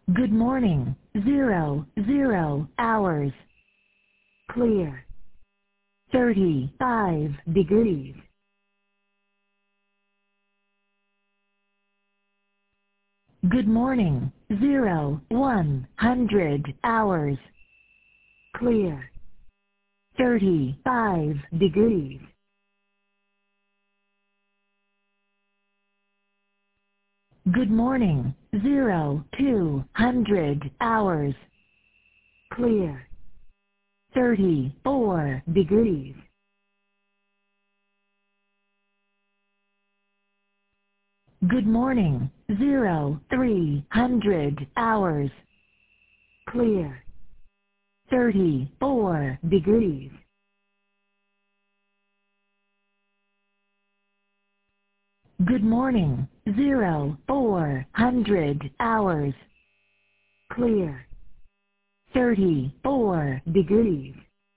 Good morning. 00 hours. Clear. 35 degrees. Good morning. 100 hours. Clear. 35 degrees. Good morning. 200 hours. Clear. 34 degrees. Good morning. 300 hours. Clear. 34 degrees. Good morning. 400 hours. Clear. 34 degrees.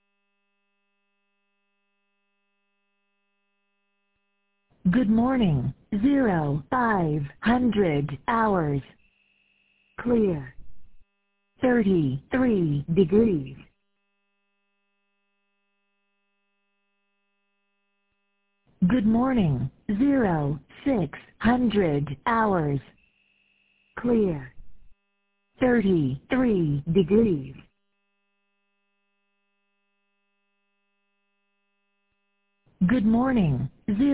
Good morning. 500 hours. Clear. 33 degrees. Good morning. 600 hours. Clear. 33 degrees. Good morning.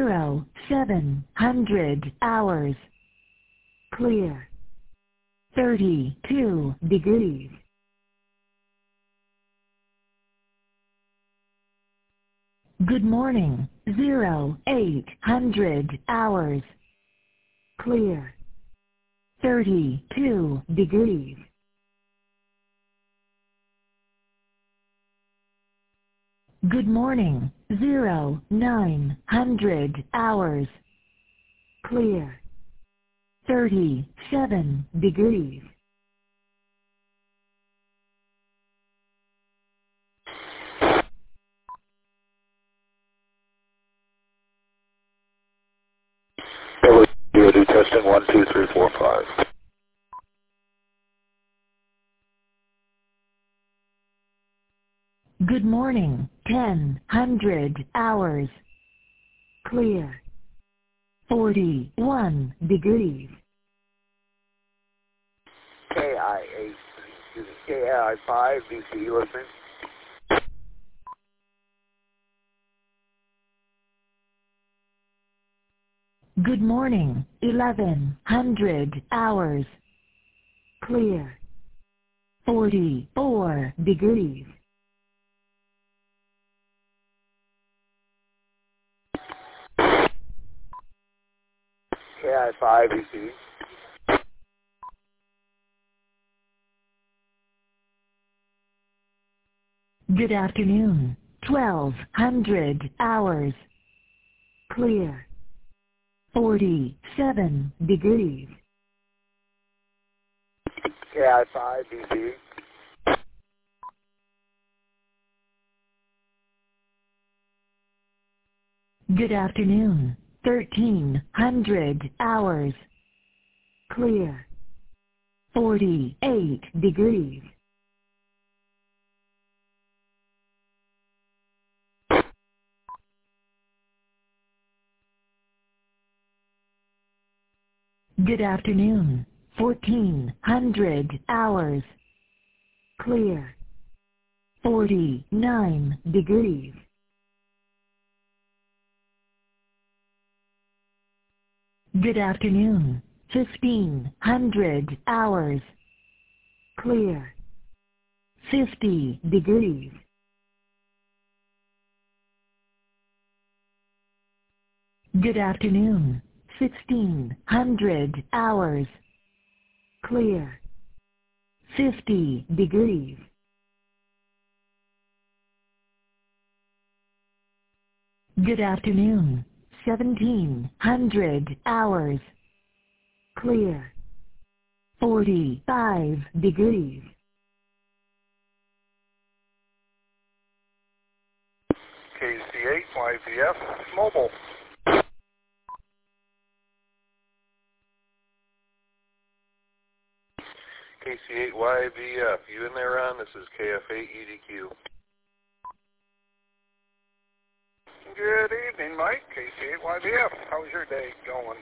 700 hours. Clear. 32 degrees. Good morning. 800 hours. Clear. 32 degrees. Good morning. 900 hours. Clear. 37 degrees. Do testing 1, 2, 3, 4, 5. Good morning. 100 hours. Clear. 41 degrees. KI5, BCE listening. Good morning. 1100 hours. Clear. 44 degrees. KI5, BCE. Good afternoon. 1200 hours. Clear. 47 degrees. KI5, BCE. Good afternoon. 1300 hours. Clear. 48 degrees. Good afternoon. 1400 hours. Clear. 49 degrees. Good afternoon. 1500 hours. Clear. 50 degrees. Good afternoon. 1600 hours. Clear. 50 degrees. Good afternoon. 1700 hours. Clear. 45 degrees. KC8, YVF, mobile. KC8YBF. You in there, Ron? This is KF8EDQ. Good evening, Mike. KC8YBF. How's your day going?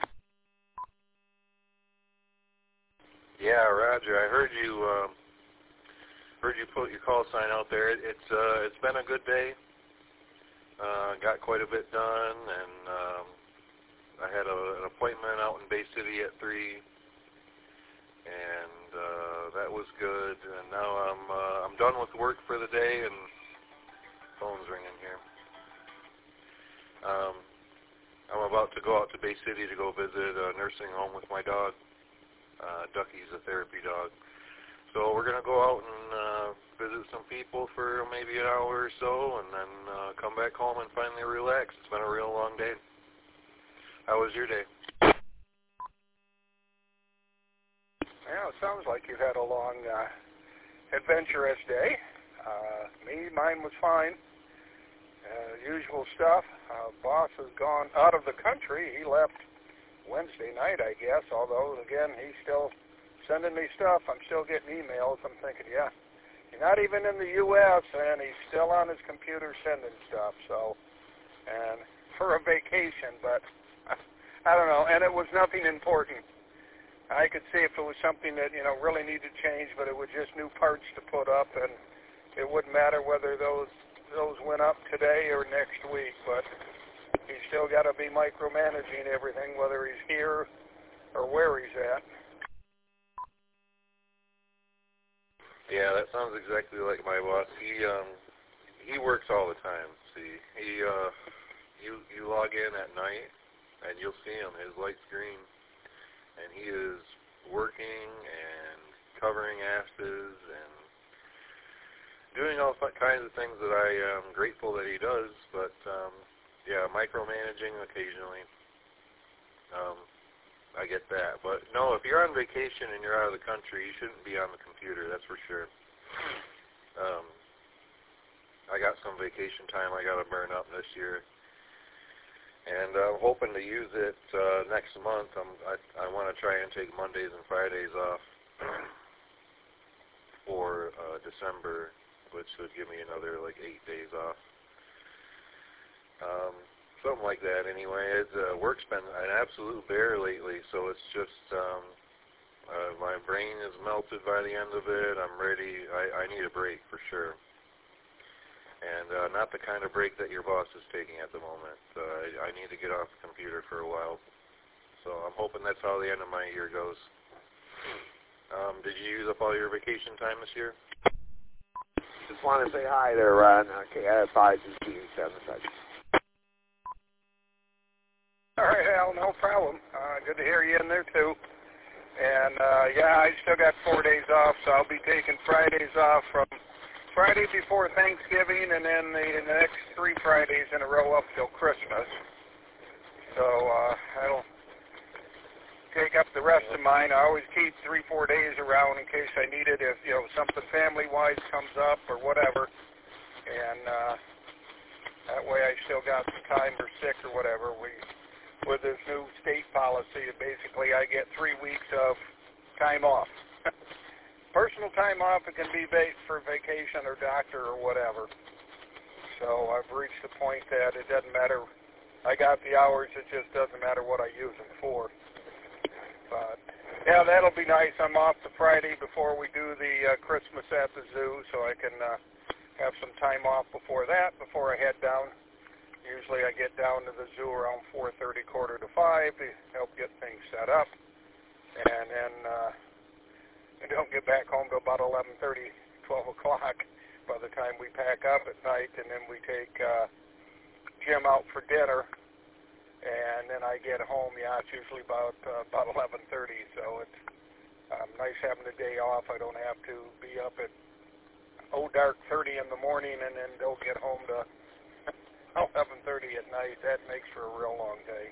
Yeah, Roger. I heard you put your call sign out there. It's been a good day. Got quite a bit done, and I had an appointment out in Bay City at 3, and that was good. And now I'm done with work for the day, and phone's ringing here. I'm about to go out to Bay City to go visit a nursing home with my dog. Ducky's a therapy dog. So we're going to go out and visit some people for maybe an hour or so, and then come back home and finally relax. It's been a real long day. How was your day? Yeah, it sounds like you've had a long, adventurous day. Mine was fine. Usual stuff. Boss has gone out of the country. He left Wednesday night, I guess, although, again, he's still sending me stuff. I'm still getting emails. I'm thinking, yeah, you're not even in the U.S., and he's still on his computer sending stuff. So, and for a vacation, but I don't know, and it was nothing important. I could see if it was something that, really needed change, but it was just new parts to put up, and it wouldn't matter whether those went up today or next week, but he's still got to be micromanaging everything, whether he's here or where he's at. Yeah, that sounds exactly like my boss. He works all the time. See, you log in at night and you'll see him. His light's green, and he is working and covering asses and doing all kinds of things that I am grateful that he does. But yeah, micromanaging occasionally. I get that. But no, if you're on vacation and you're out of the country, you shouldn't be on the computer, that's for sure. I got some vacation time I got to burn up this year. And I'm hoping to use it next month. I want to try and take Mondays and Fridays off for December, which would give me another 8 days off. Something like that anyway. Work's been an absolute bear lately, so it's just my brain is melted by the end of it. I'm ready. I need a break for sure. And not the kind of break that your boss is taking at the moment. I need to get off the computer for a while. So I'm hoping that's how the end of my year goes. Did you use up all your vacation time this year? Just want to say hi there, Ron. Okay, I have 5 to 7 seconds. All right, Al, no problem. Good to hear you in there, too. And, yeah, I still got 4 days off, so I'll be taking Fridays off from Friday before Thanksgiving and then the next 3 Fridays in a row up till Christmas. So that'll take up the rest of mine. I always keep 3-4 days around in case I need it if, something family-wise comes up or whatever. And that way I still got some time or sick or whatever. With this new state policy, basically I get 3 weeks of time off. Personal time off, it can be for vacation or doctor or whatever. So I've reached the point that it doesn't matter. I got the hours, it just doesn't matter what I use them for. But, yeah, that'll be nice. I'm off the Friday before we do the Christmas at the zoo, so I can have some time off before that, before I head down. Usually I get down to the zoo around 4:30, 4:45 to help get things set up. And then I don't get back home till about 11:30, 12 o'clock by the time we pack up at night. And then we take Jim out for dinner. And then I get home, it's usually about 11:30. So it's nice having the day off. I don't have to be up at dark 30 in the morning and then don't get home to 11:30 at night. That makes for a real long day.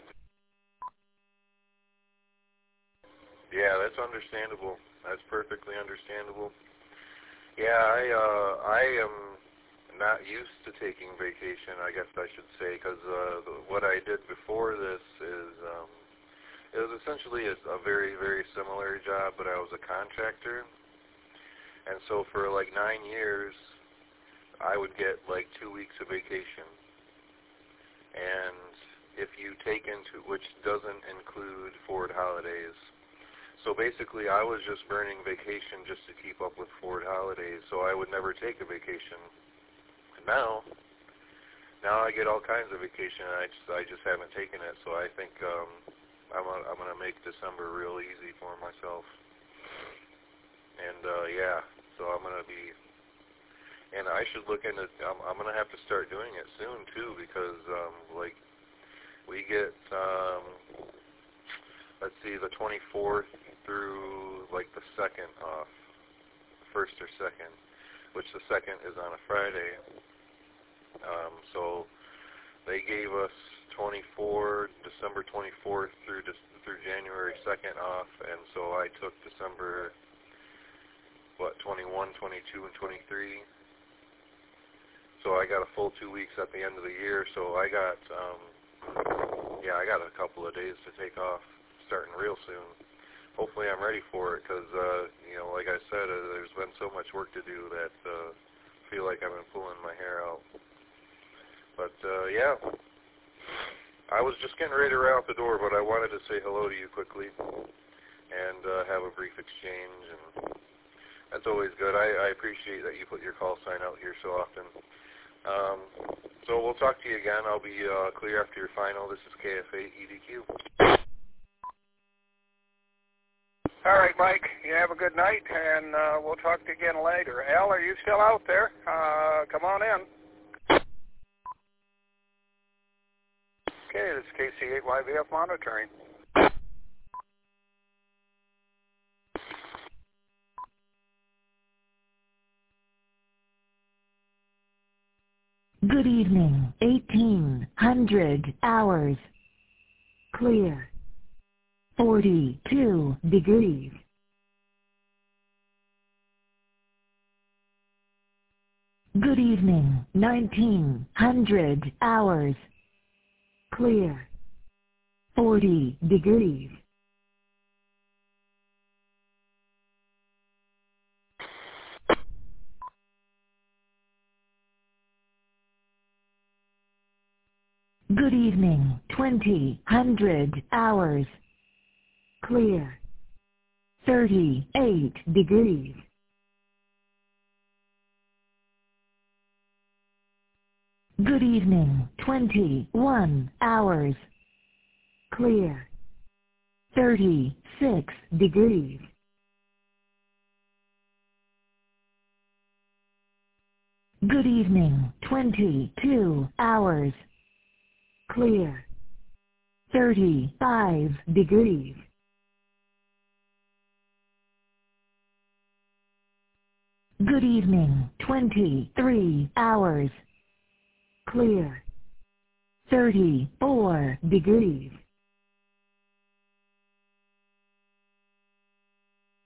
Yeah, that's understandable. That's perfectly understandable. Yeah, I am not used to taking vacation, I guess I should say, because what I did before this It was essentially a very, very similar job, but I was a contractor. And so for like 9 years, I would get like 2 weeks of vacation. And if you take into, which doesn't include Ford holidays. So basically I was just burning vacation just to keep up with Ford holidays, so I would never take a vacation. And now I get all kinds of vacation, and I just haven't taken it, so I think I'm gonna make December real easy for myself. And yeah, so I'm gonna be, and I should look into, I'm gonna have to start doing it soon too, because like we get let's see, the 24th through like the 2nd off, 1st or 2nd, which the 2nd is on a Friday. So they gave us December 24th through January 2nd off, and so I took December 21, 22, and 23. So I got a full 2 weeks at the end of the year. So I got I got a couple of days to take off, starting real soon. Hopefully I'm ready for it, because like I said, there's been so much work to do that I feel like I've been pulling my hair out. But yeah, I was just getting ready to wrap out the door, but I wanted to say hello to you quickly and have a brief exchange, and that's always good. I appreciate that you put your call sign out here so often. So we'll talk to you again. I'll be clear after your final. This is KF8 EDQ. All right, Mike. You have a good night, and we'll talk to you again later. Al, are you still out there? Come on in. Okay, this is KC8YVF monitoring. Good evening, 1800 hours. Clear. 42 degrees. Good evening, 1900 hours. Clear. 40 degrees. Good evening, 2000 hours. Clear. 38 degrees. Good evening, 21 hours. Clear. 36 degrees. Good evening, 22 hours. Clear. 35 degrees. Good evening, 23 hours. Clear. 34 degrees.